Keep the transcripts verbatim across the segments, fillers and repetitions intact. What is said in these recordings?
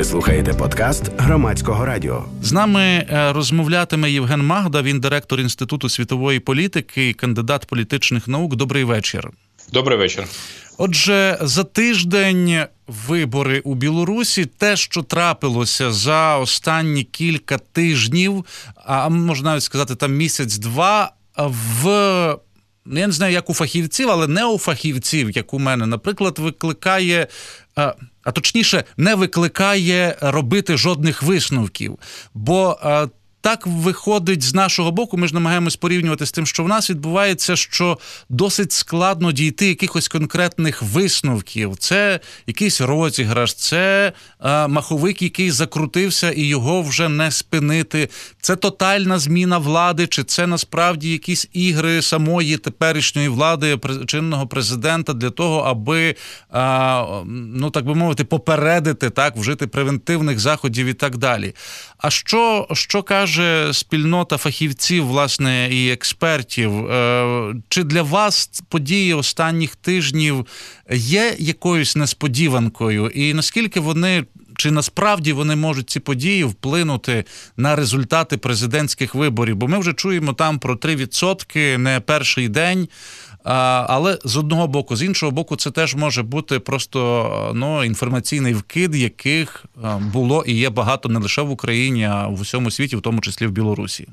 Ви слухаєте подкаст Громадського радіо. З нами розмовлятиме Євген Магда, він директор Інституту світової політики і кандидат політичних наук. Добрий вечір. Добрий вечір. Отже, за тиждень вибори у Білорусі. Те, що трапилося за останні кілька тижнів, а можна навіть сказати, там місяць-два, в... я не знаю, як у фахівців, але не у фахівців, як у мене, наприклад, викликає, а, а точніше, не викликає робити жодних висновків. Бо а, так виходить з нашого боку, ми ж намагаємось порівнювати з тим, що в нас відбувається, що досить складно дійти якихось конкретних висновків. Це якийсь розіграш, це а, маховик, який закрутився і його вже не спинити. Це тотальна зміна влади, чи це насправді якісь ігри самої теперішньої влади, чинного президента для того, аби, а, ну так би мовити, попередити, так, вжити превентивних заходів і так далі. А що, що каже спільнота фахівців, власне, і експертів? Чи для вас події останніх тижнів є якоюсь несподіванкою? І наскільки вони, чи насправді вони можуть, ці події, вплинути на результати президентських виборів? Бо ми вже чуємо там про три відсотки, не перший день. Але з одного боку, з іншого боку, це теж може бути просто ну, інформаційний вкид, яких було і є багато не лише в Україні, а в усьому світі, в тому числі в Білорусі.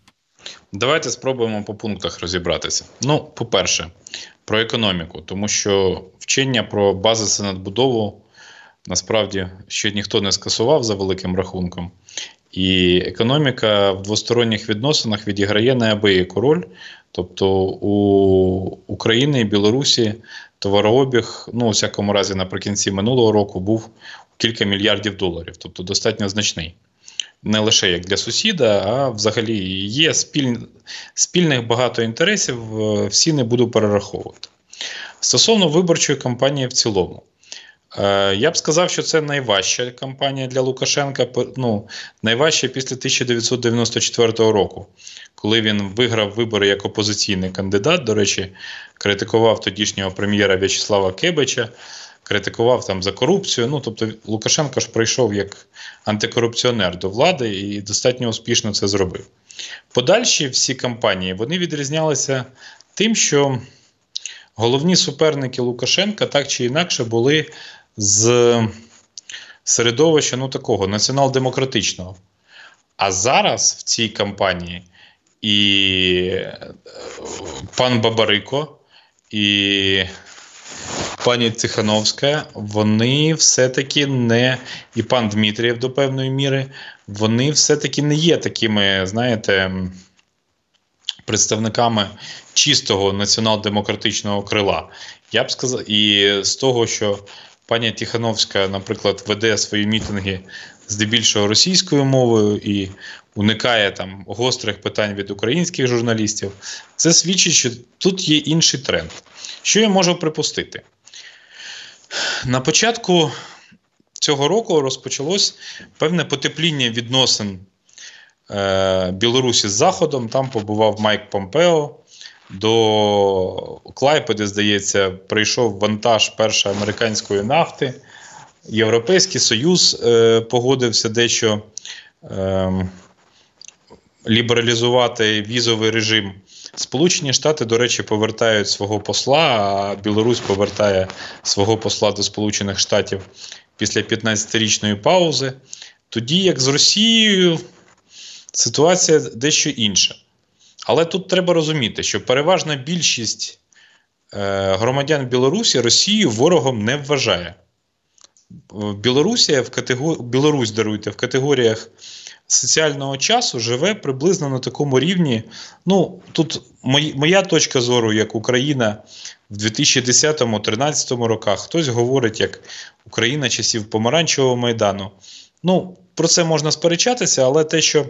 Давайте спробуємо по пунктах розібратися. Ну, по-перше, про економіку, тому що вчення про базисну надбудову насправді ще ніхто не скасував за великим рахунком. І економіка в двосторонніх відносинах відіграє неабияку роль. Тобто у України і Білорусі товарообіг, ну, у всякому разі, наприкінці минулого року був кілька мільярдів доларів. Тобто достатньо значний. Не лише як для сусіда, а взагалі є спіль... спільних багато інтересів, всі не буду перераховувати. Стосовно виборчої кампанії в цілому. Я б сказав, що це найважча кампанія для Лукашенка, ну, найважча після тисяча дев'ятсот дев'яносто четвертого року, коли він виграв вибори як опозиційний кандидат, до речі, критикував тодішнього прем'єра В'ячеслава Кебича, критикував там за корупцію, ну, тобто Лукашенко ж прийшов як антикорупціонер до влади і достатньо успішно це зробив. Подальші всі кампанії, вони відрізнялися тим, що головні суперники Лукашенка так чи інакше були з середовища, ну, такого, націонал-демократичного. А зараз в цій кампанії і пан Бабарико, і пані Тихановська, вони все-таки не, і пан Дмитрієв до певної міри, вони все-таки не є такими, знаєте, представниками чистого націонал-демократичного крила. Я б сказав, і з того, що пані Тихановська, наприклад, веде свої мітинги здебільшого російською мовою і уникає там гострих питань від українських журналістів, це свідчить, що тут є інший тренд. Що я можу припустити? На початку цього року розпочалось певне потепління відносин е, Білорусі з Заходом. Там побував Майк Помпео. До Клайпеди, здається, прийшов вантаж першої американської нафти. Європейський Союз е, погодився дещо е, лібералізувати візовий режим. Сполучені Штати, до речі, повертають свого посла, а Білорусь повертає свого посла до Сполучених Штатів після п'ятнадцятирічної паузи. Тоді, як з Росією, ситуація дещо інша. Але тут треба розуміти, що переважна більшість е, громадян Білорусі Росію ворогом не вважає. Білорусія в категор... Білорусь, даруйте, в категоріях соціального часу живе приблизно на такому рівні. Ну, тут мої, моя точка зору, як Україна в дві тисячі десятому - дві тисячі тринадцятому роках, хтось говорить, як Україна часів Помаранчевого Майдану. Ну, про це можна сперечатися, але те, що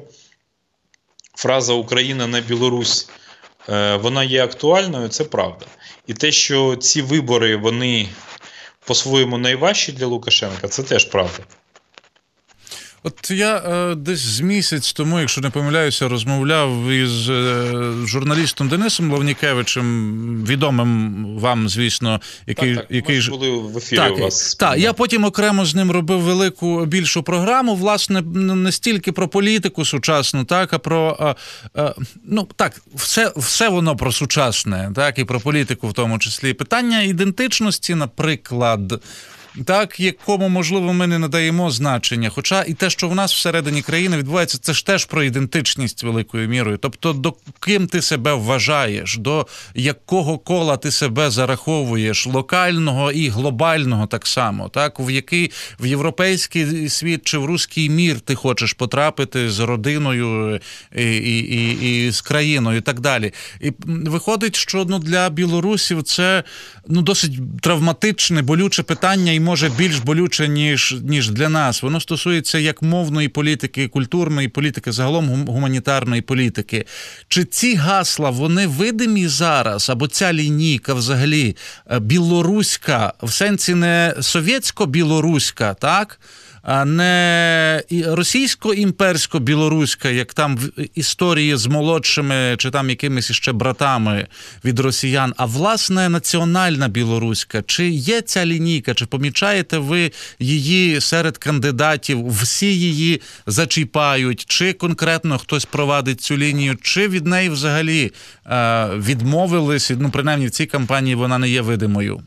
фраза «Україна не Білорусь», вона є актуальною, це правда. І те, що ці вибори, вони по-своєму найважчі для Лукашенка, це теж правда. От я е, десь з місяць тому, якщо не помиляюся, розмовляв із е, журналістом Денисом Лавнікевичем, відомим вам, звісно, який... Так, так. який Ми ж були в ефірі так, у вас. Так, я потім окремо з ним робив велику, більшу програму, власне, не стільки про політику сучасну, так, а про, е, е, ну, так, все, все воно про сучасне, так, і про політику в тому числі. Питання ідентичності, наприклад, так, якому, можливо, ми не надаємо значення. Хоча і те, що в нас всередині країни відбувається, це ж теж про ідентичність великою мірою. Тобто, до ким ти себе вважаєш, до якого кола ти себе зараховуєш, локального і глобального так само, так, в який в європейський світ чи в руський мір ти хочеш потрапити з родиною і, і, і, і з країною і так далі. І виходить, що ну, для білорусів це ну, досить травматичне, болюче питання, і може більш болюче, ніж, ніж для нас. Воно стосується як мовної політики, культурної політики, загалом гуманітарної політики. Чи ці гасла, вони видимі зараз, або ця лінійка взагалі білоруська, в сенсі не совєтсько-білоруська, так? А не російсько-імперсько-білоруська, як там в історії з молодшими чи там якимись іще братами від росіян, а власне національна білоруська. Чи є ця лінійка, чи помічаєте ви її серед кандидатів, всі її зачіпають, чи конкретно хтось провадить цю лінію, чи від неї взагалі е, відмовились, ну принаймні в цій кампанії вона не є видимою?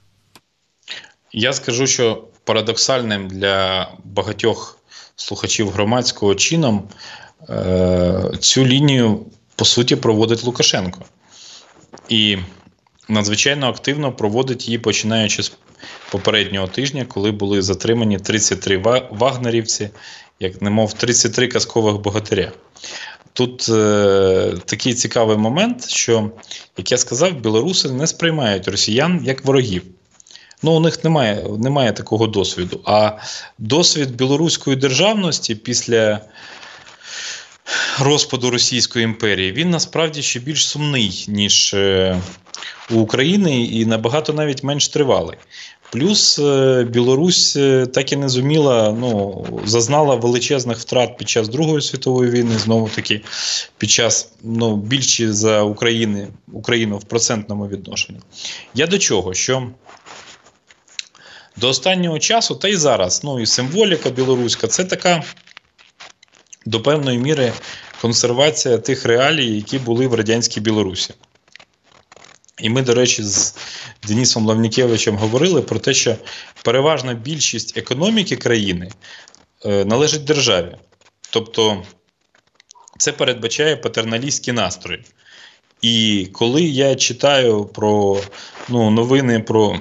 Я скажу, що парадоксальним для багатьох слухачів громадського чином е- цю лінію, по суті, проводить Лукашенко. І надзвичайно активно проводить її, починаючи з попереднього тижня, коли були затримані тридцять три вагнерівці, як немов тридцять три казкових богатиря. Тут е- такий цікавий момент, що, як я сказав, білоруси не сприймають росіян як ворогів. Ну, у них немає, немає такого досвіду. А досвід білоруської державності після розпаду Російської імперії, він насправді ще більш сумний, ніж у України, і набагато навіть менш тривалий. Плюс Білорусь так і не зуміла, ну, зазнала величезних втрат під час Другої світової війни, знову-таки під час, ну, більші за України, Україну в процентному відношенні. Я до чого? Що до останнього часу, та й зараз, ну і символіка білоруська, це така до певної міри консервація тих реалій, які були в радянській Білорусі. І ми, до речі, з Денисом Лавнікевичем говорили про те, що переважна більшість економіки країни е, належить державі. Тобто це передбачає патерналістські настрої. І коли я читаю про ну, новини про,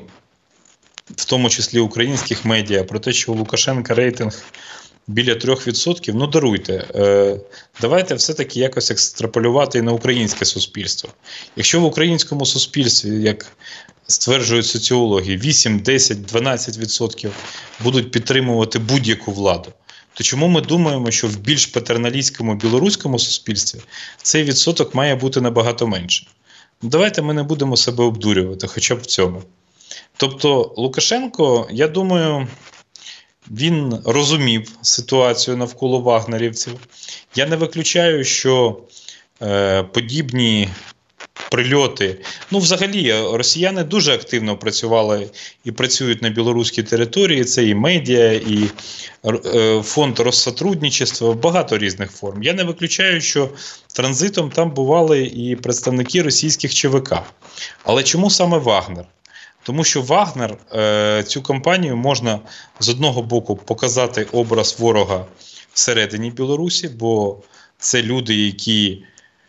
в тому числі українських медіа, про те, що у Лукашенка рейтинг біля трьох відсотків, ну даруйте, е, давайте все-таки якось екстраполювати і на українське суспільство. Якщо в українському суспільстві, як стверджують соціологи, вісім, десять, дванадцять відсотків будуть підтримувати будь-яку владу, то чому ми думаємо, що в більш патерналістському білоруському суспільстві цей відсоток має бути набагато менше? Ну, давайте ми не будемо себе обдурювати, хоча б в цьому. Тобто Лукашенко, я думаю, він розумів ситуацію навколо вагнерівців. Я не виключаю, що е, подібні прильоти, ну взагалі росіяни дуже активно працювали і працюють на білоруській території, це і медіа, і е, фонд Россотрудничества, багато різних форм. Я не виключаю, що транзитом там бували і представники російських ЧВК. Але чому саме Вагнер? Тому що Вагнер, е, цю кампанію можна з одного боку показати образ ворога всередині Білорусі, бо це люди, які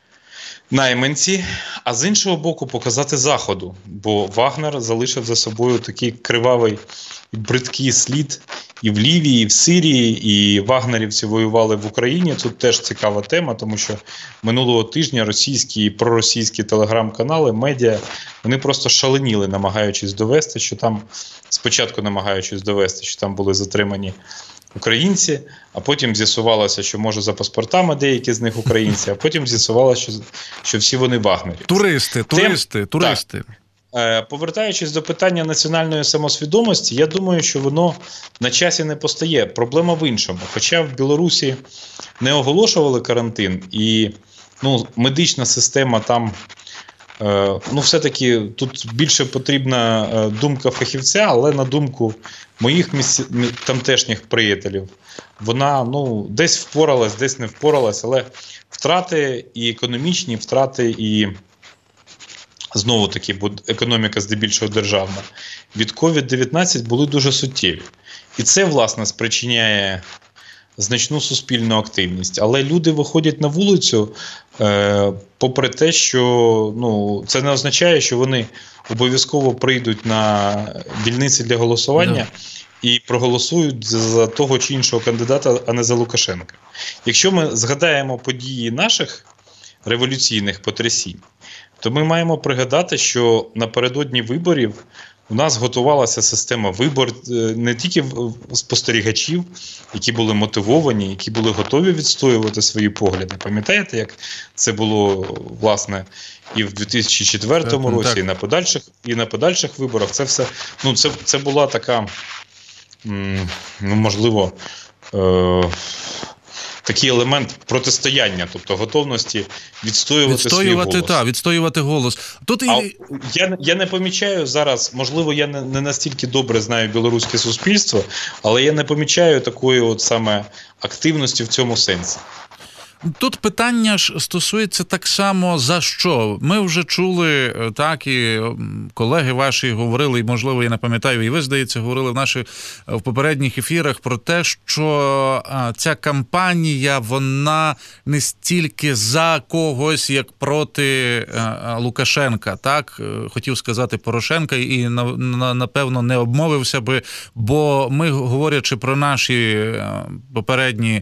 найманці, а з іншого боку показати Заходу, бо Вагнер залишив за собою такий кривавий і бридкий слід і в Лівії, і в Сирії, і вагнерівці воювали в Україні. Тут теж цікава тема, тому що минулого тижня російські і проросійські телеграм-канали, медіа, вони просто шаленіли, намагаючись довести, що там, спочатку намагаючись довести, що там були затримані українці, а потім з'ясувалося, що може за паспортами деякі з них українці, а потім з'ясувалося, що, що всі вони вагнерівці. Туристи, туристи, Тем... туристи. Так. Повертаючись до питання національної самосвідомості, я думаю, що воно на часі не постає. Проблема в іншому. Хоча в Білорусі не оголошували карантин, і ну, медична система там, ну, все-таки тут більше потрібна думка фахівця, але на думку моїх місць... тамтешніх приятелів, вона ну, десь впоралась, десь не впоралась, але втрати і економічні, втрати і знову-таки, бо економіка здебільшого державна, від ковід дев'ятнадцять були дуже суттєві. І це, власне, спричиняє значну суспільну активність. Але люди виходять на вулицю, е, попри те, що ну, це не означає, що вони обов'язково прийдуть на дільниці для голосування yeah. і проголосують за того чи іншого кандидата, а не за Лукашенка. Якщо ми згадаємо події наших революційних потрясінь, то ми маємо пригадати, що напередодні виборів у нас готувалася система вибор не тільки спостерігачів, які були мотивовані, які були готові відстоювати свої погляди. Пам'ятаєте, як це було, власне, і в дві тисячі четвертому так, році, так. І, на подальших, і на подальших виборах. Це все, ну, це, це була така, ну, можливо, е- такий елемент протистояння, тобто готовності відстоювати, відстоювати свій голос. Та, відстоювати голос. Тут а і... я, я не помічаю зараз, можливо, я не, не настільки добре знаю білоруське суспільство, але я не помічаю такої от саме активності в цьому сенсі. Тут питання ж стосується так само за що. Ми вже чули, так, і колеги ваші говорили, і, можливо, я не пам'ятаю, і ви, здається, говорили в наших в попередніх ефірах про те, що ця кампанія, вона не стільки за когось, як проти Лукашенка, так? Хотів сказати Порошенка і, напевно, не обмовився би, бо ми, говорячи про наші попередні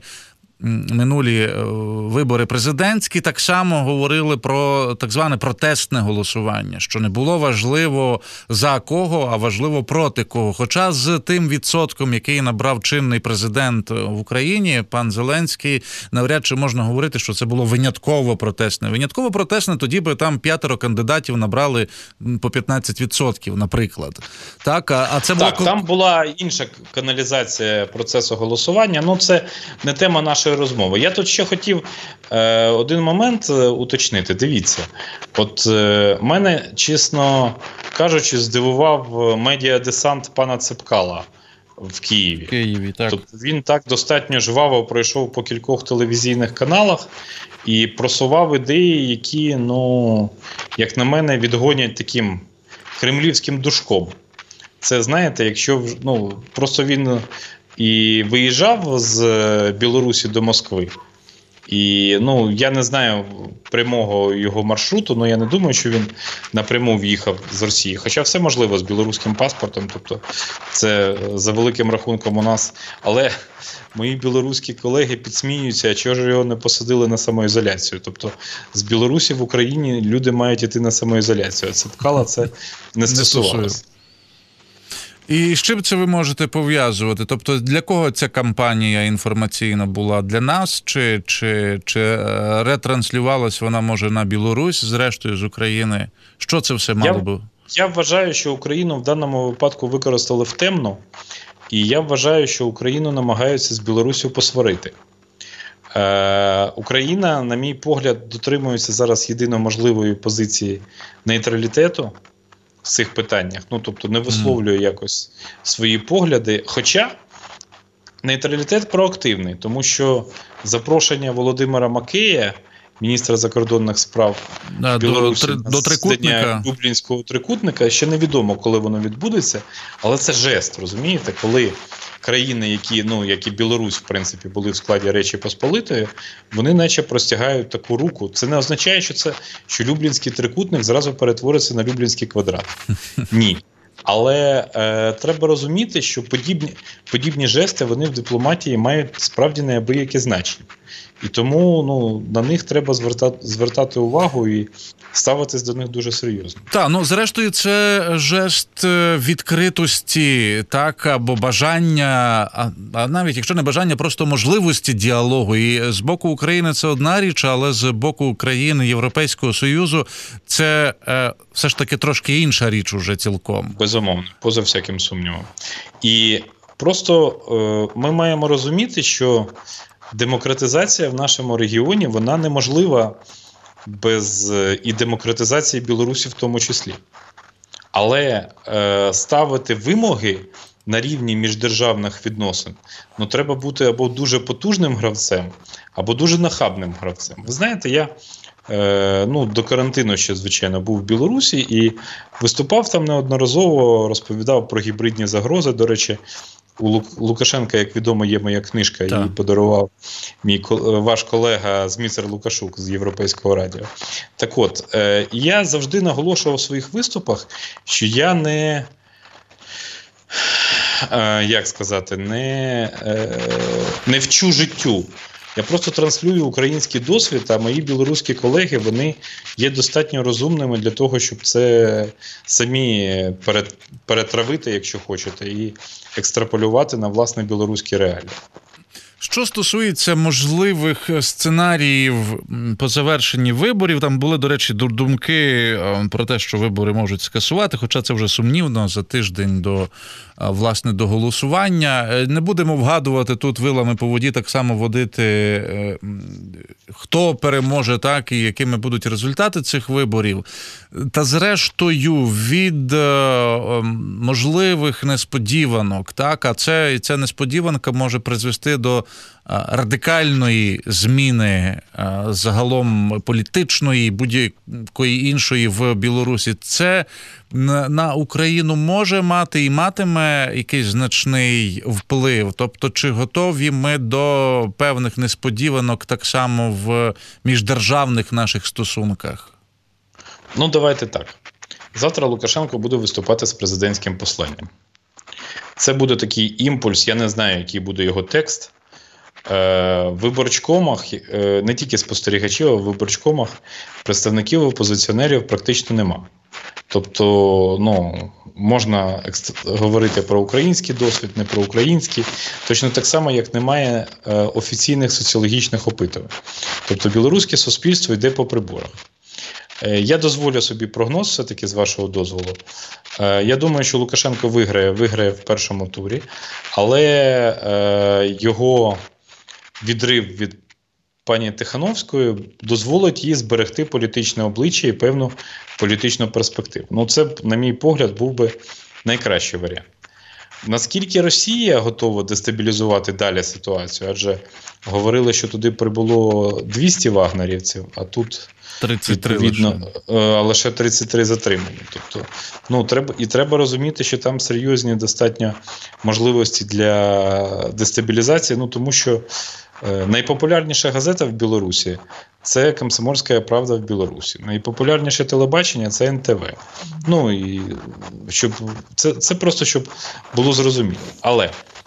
минулі вибори президентські, так само говорили про так зване протестне голосування, що не було важливо за кого, а важливо проти кого. Хоча з тим відсотком, який набрав чинний президент в Україні, пан Зеленський, навряд чи можна говорити, що це було винятково протестне. Винятково протестне, тоді би там п'ятеро кандидатів набрали по п'ятнадцять відсотків, наприклад. Так, а це було... так там була інша каналізація процесу голосування. Ну, це не тема нашої розмови. Я тут ще хотів е, один момент уточнити. Дивіться, от е, мене, чесно кажучи, здивував медіадесант пана Цепкала в Києві. В Києві, так. Тобто він так достатньо жваво пройшов по кількох телевізійних каналах і просував ідеї, які, ну, як на мене, відгонять таким кремлівським душком. Це, знаєте, якщо, ну, просто він і виїжджав з Білорусі до Москви. І, ну, я не знаю прямого його маршруту, але я не думаю, що він напряму в'їхав з Росії. Хоча все можливо з білоруським паспортом, тобто це за великим рахунком у нас. Але мої білоруські колеги підсміюються, а чого ж його не посадили на самоізоляцію. Тобто з Білорусі в Україні люди мають йти на самоізоляцію, а Цепкала це не стосувалося. І з чим це ви можете пов'язувати? Тобто для кого ця кампанія інформаційна була? Для нас? Чи, чи, чи ретранслювалась вона, може, на Білорусь, зрештою, з України? Що це все мало би? Я вважаю, що Україну в даному випадку використали в темну. І я вважаю, що Україну намагаються з Білоруссю посварити. Е, Україна, на мій погляд, дотримується зараз єдино можливої позиції нейтралітету в цих питаннях, ну, тобто не висловлює якось свої погляди, хоча нейтралітет проактивний, тому що запрошення Володимира Макея, міністра закордонних справ да, Білорусі, до, на до трикутника. Люблінського трикутника, ще невідомо, коли воно відбудеться, але це жест, розумієте, коли країни, які, ну, як і Білорусь, в принципі, були в складі Речі Посполитої, вони наче простягають таку руку. Це не означає, що це, що Люблінський трикутник зразу перетвориться на Люблінський квадрат. Ні. Але е, треба розуміти, що подібні, подібні жести, вони в дипломатії мають справді неабияке значення. І тому ну, на них треба звертати, звертати увагу і ставитись до них дуже серйозно. Так, ну зрештою це жест відкритості, так, або бажання, а, а навіть якщо не бажання, просто можливості діалогу. І з боку України це одна річ, але з боку України, Європейського Союзу це е, все ж таки трошки інша річ уже цілком. Безумовно, поза всяким сумнівом. І просто е, ми маємо розуміти, що демократизація в нашому регіоні, вона неможлива без і демократизації Білорусі в тому числі. Але е, ставити вимоги на рівні міждержавних відносин, ну треба бути або дуже потужним гравцем, або дуже нахабним гравцем. Ви знаєте, я е, ну, до карантину ще, звичайно, був в Білорусі і виступав там неодноразово, розповідав про гібридні загрози. До речі, у Лукашенка, як відомо, є моя книжка, так. її подарував мій ваш колега Зміцер Лукашук з Європейського радіо. Так от, е, я завжди наголошував у своїх виступах, що я не, е, як сказати, не, е, не вчу життю. Я просто транслюю український досвід, а мої білоруські колеги, вони є достатньо розумними для того, щоб це самі перетравити, якщо хочете, і екстраполювати на власне білоруські реалії. Що стосується можливих сценаріїв по завершенні виборів, там були, до речі, думки про те, що вибори можуть скасувати, хоча це вже сумнівно, за тиждень до, власне, до голосування. Не будемо вгадувати тут вилами по воді, так само водити, хто переможе, так, і якими будуть результати цих виборів. Та зрештою, від можливих несподіванок, так, а це, ця несподіванка може призвести до радикальної зміни загалом політичної, будь-якої іншої в Білорусі, це на Україну може мати і матиме якийсь значний вплив? Тобто, чи готові ми до певних несподіванок так само в міждержавних наших стосунках? Ну, давайте так. Завтра Лукашенко буде виступати з президентським посланням. Це буде такий імпульс, я не знаю, який буде його текст. В виборчкомах, не тільки спостерігачів, а в виборчкомах представників опозиціонерів практично нема. Тобто, ну, можна говорити про український досвід, не про український, точно так само, як немає офіційних соціологічних опитувань. Тобто, білоруське суспільство йде по приборах. Я дозволю собі прогноз, все-таки, з вашого дозволу. Я думаю, що Лукашенко виграє, виграє в першому турі, але його відрив від пані Тихановської дозволить їй зберегти політичне обличчя і певну політичну перспективу. Ну, це, на мій погляд, був би найкращий варіант. Наскільки Росія готова дестабілізувати далі ситуацію? Адже говорили, що туди прибуло двісті вагнерівців, а тут тридцять три відповідно, лише. лише тридцять три затримані. Тобто, ну, треба, і треба розуміти, що там серйозні достатньо можливості для дестабілізації, ну, тому що е, найпопулярніша газета в Білорусі – це «Комсомольська правда» в Білорусі. Найпопулярніше телебачення – це ен те ве. Ну, і щоб, це, це просто, щоб було зрозуміло. Але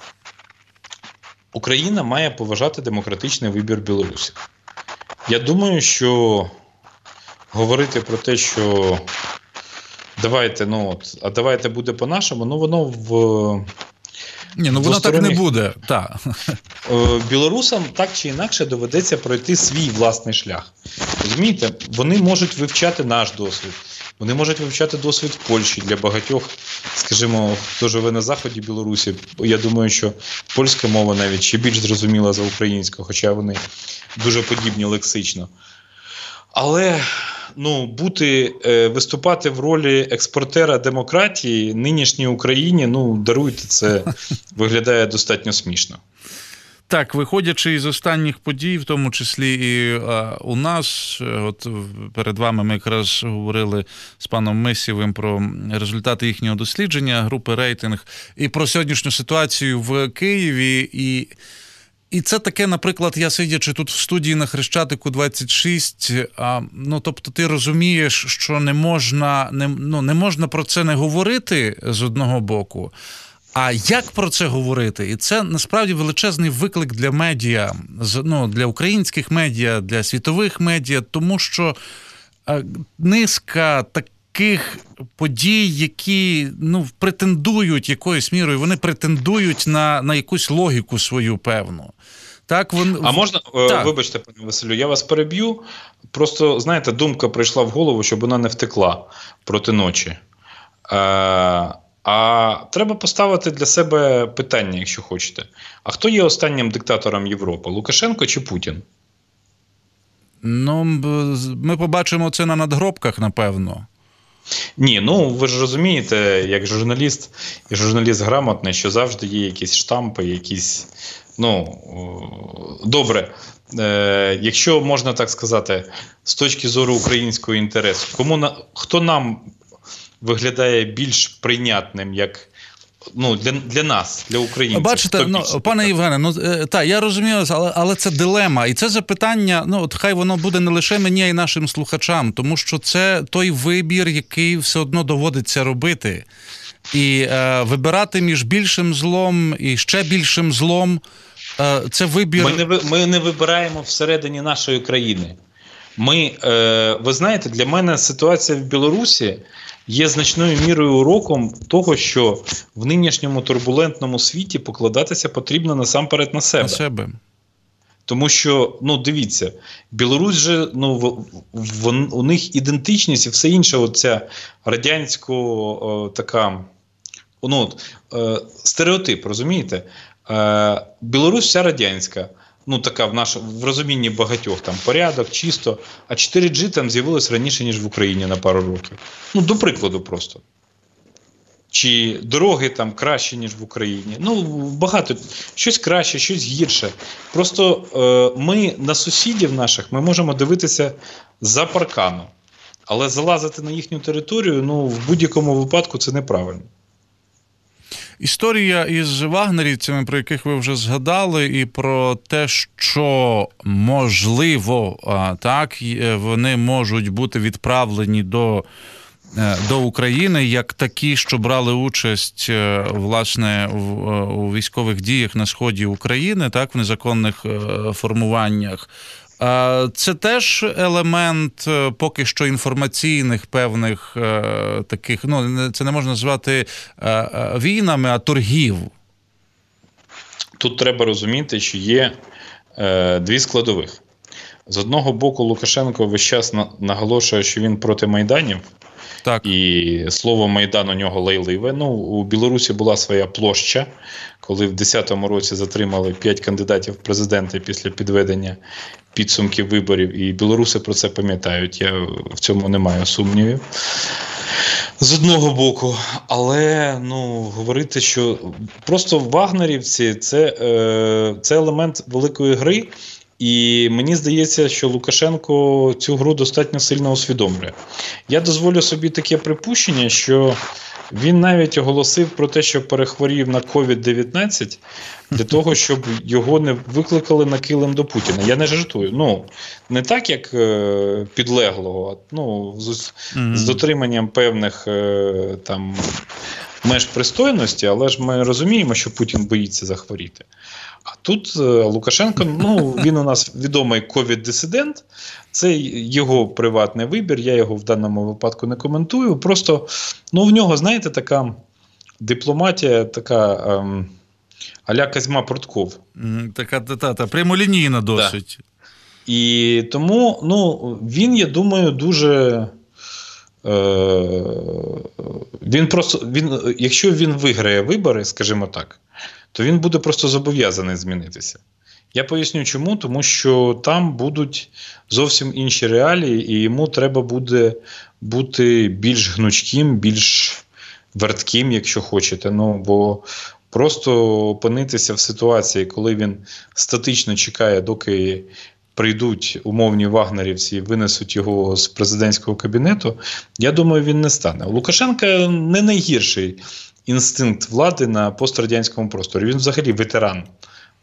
Україна має поважати демократичний вибір Білорусі. Я думаю, що говорити про те, що давайте, ну, от, а давайте буде по-нашому, ну, воно в... Ні, ну воно так не буде, так. Білорусам так чи інакше доведеться пройти свій власний шлях. Розумієте, вони можуть вивчати наш досвід, вони можуть вивчати досвід в Польщі для багатьох, скажімо, хто живе на заході Білорусі. Я думаю, що польська мова навіть ще більш зрозуміла за українську, хоча вони дуже подібні лексично. Але, ну, бути, е, виступати в ролі експортера демократії нинішній Україні, ну, даруйте, це виглядає достатньо смішно. Так, виходячи із останніх подій, в тому числі і а, у нас, от перед вами ми якраз говорили з паном Мисєвим про результати їхнього дослідження, групи «Рейтинг», і про сьогоднішню ситуацію в Києві, і І це таке, наприклад, я сидячи тут в студії на Хрещатику двадцять шість, а, ну, тобто ти розумієш, що не можна, не, ну, не можна про це не говорити з одного боку, а як про це говорити? І це насправді величезний виклик для медіа, ну, для українських медіа, для світових медіа, тому що а, низка таких подій, які, ну, претендують якоюсь мірою, вони претендують на, на якусь логіку свою певну. Так, вон... А можна, так. Вибачте, пане Василю, я вас переб'ю. Просто, знаєте, думка прийшла в голову, щоб вона не втекла проти ночі. Е, а треба поставити для себе питання, якщо хочете. А хто є останнім диктатором Європи? Лукашенко чи Путін? Ну, ми побачимо це на надгробках, напевно. Ні, ну ви ж розумієте, як журналіст, і журналіст грамотний, що завжди є якісь штампи, якісь, ну, добре, е, якщо можна так сказати, з точки зору українського інтересу, кому на, хто нам виглядає більш прийнятним, як, ну, для, для нас, для українців? Бачите, ну, пане Євгене, ну, так, я розумію, але, але це дилема. І це запитання, ну, от хай воно буде не лише мені, а й нашим слухачам, тому що це той вибір, який все одно доводиться робити. І е, вибирати між більшим злом і ще більшим злом, е, це вибір... Ми не, ми не вибираємо всередині нашої країни. Ми, е, ви знаєте, для мене ситуація в Білорусі є значною мірою уроком того, що в нинішньому турбулентному світі покладатися потрібно насамперед на себе. На себе. Тому що, ну, дивіться, Білорусь же, ну, в, в, у них ідентичність і все інше, оця радянсько о, така, ну, е, стереотип, розумієте? Е, Білорусь вся радянська. Ну, така в наш, в розумінні багатьох, там, порядок, чисто, а чотири джі там з'явилось раніше, ніж в Україні на пару років. Ну, до прикладу просто. Чи дороги там кращі, ніж в Україні. Ну, багато, щось краще, щось гірше. Просто е, ми на сусідів наших, ми можемо дивитися за паркану. Але залазити на їхню територію, ну, в будь-якому випадку це неправильно. Історія із вагнерівцями, про яких ви вже згадали, і про те, що, можливо, так, вони можуть бути відправлені до, до України, як такі, що брали участь, власне, в, у військових діях на сході України, так, в незаконних формуваннях. Це теж елемент поки що інформаційних певних таких, ну, це не можна назвати війнами, а торгів. Тут треба розуміти, що є е, дві складових. З одного боку, Лукашенко весь час наголошує, що він проти майданів. Так. І слово «Майдан» у нього лайливе. Ну, у Білорусі була своя площа, коли в десятому році затримали п'ять кандидатів в президенти після підведення підсумків виборів. І білоруси про це пам'ятають. Я в цьому не маю сумнівів. З одного боку. Але, ну, говорити, що просто вагнерівці – це, е, це елемент великої гри. І мені здається, що Лукашенко цю гру достатньо сильно усвідомлює. Я дозволю собі таке припущення, що він навіть оголосив про те, що перехворів на ковід дев'ятнадцять, для того, щоб його не викликали на килим до Путіна. Я не жартую. Ну, не так, як е, підлеглого, а ну, з, mm-hmm. з дотриманням певних е, там, меж пристойності, але ж ми розуміємо, що Путін боїться захворіти. А тут Лукашенко, ну, він у нас відомий ковід-дисидент, це його приватний вибір, я його в даному випадку не коментую, просто, ну, в нього, знаєте, така дипломатія, така ем, а-ля Козьма Прутков. Така, та, та, прямолінійна досить. Да. І тому, ну, він, я думаю, дуже... Е, він просто, він, якщо він виграє вибори, скажімо так, то він буде просто зобов'язаний змінитися. Я поясню чому, тому що там будуть зовсім інші реалії, і йому треба буде бути більш гнучким, більш вертким, якщо хочете. Ну, бо просто опинитися в ситуації, коли він статично чекає, доки прийдуть умовні вагнерівці і винесуть його з президентського кабінету, я думаю, він не стане. У Лукашенка не найгірший інстинкт влади на пострадянському просторі. Він взагалі ветеран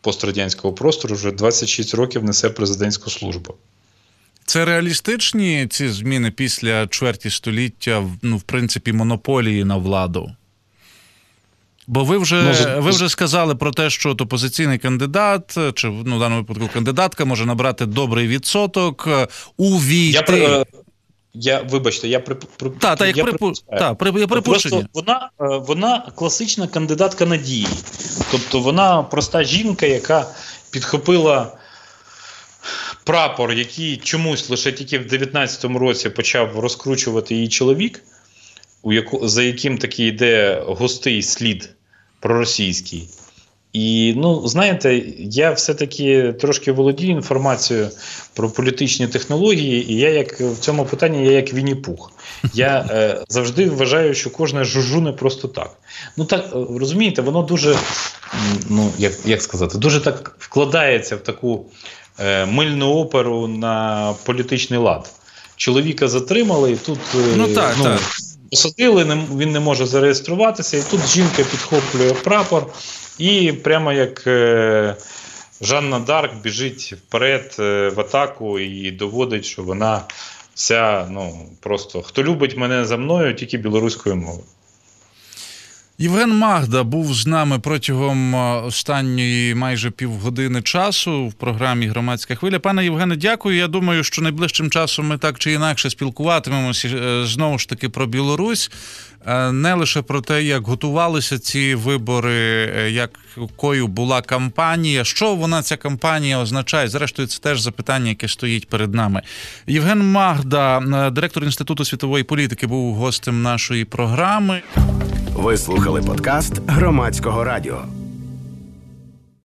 пострадянського простору, вже двадцять шість років несе президентську службу. Це реалістичні ці зміни після чверті століття, ну, в принципі, монополії на владу? Бо ви вже, ну, ви вже сказали про те, що от опозиційний кандидат, чи, ну, в даному випадку кандидатка, може набрати добрий відсоток, увійти... Я, я вибачте, я при, при, та, та, як я припу... та, при, я припущення. Вона, вона класична кандидатка надії. Тобто вона проста жінка, яка підхопила прапор, який чомусь лише тільки в дев'ятнадцятому році почав розкручувати її чоловік, у яку, за яким таки йде густий слід проросійський. І, ну, знаєте, я все-таки трошки володію інформацією про політичні технології, і я як в цьому питанні я як Вінні-Пух. Я е, завжди вважаю, що кожне жужу не просто так. Ну так, розумієте, воно дуже, ну, як, як сказати, дуже так вкладається в таку е, мильну оперу на політичний лад. Чоловіка затримали, і тут е, ну, так, ну, так. посадили, він не може зареєструватися, і тут жінка підхоплює прапор, і прямо як е, Жанна Дарк біжить вперед е, в атаку і доводить, що вона вся, ну, просто, хто любить мене за мною, тільки білоруською мовою. Євген Магда був з нами протягом останньої майже півгодини часу в програмі «Громадська хвиля». Пане Євгене, дякую. Я думаю, що найближчим часом ми так чи інакше спілкуватимемося знову ж таки про Білорусь. Не лише про те, як готувалися ці вибори, якою була кампанія, що вона, ця кампанія, означає. Зрештою, це теж запитання, яке стоїть перед нами. Євген Магда, директор Інституту світової політики, був гостем нашої програми. Ви слухали подкаст Громадського радіо.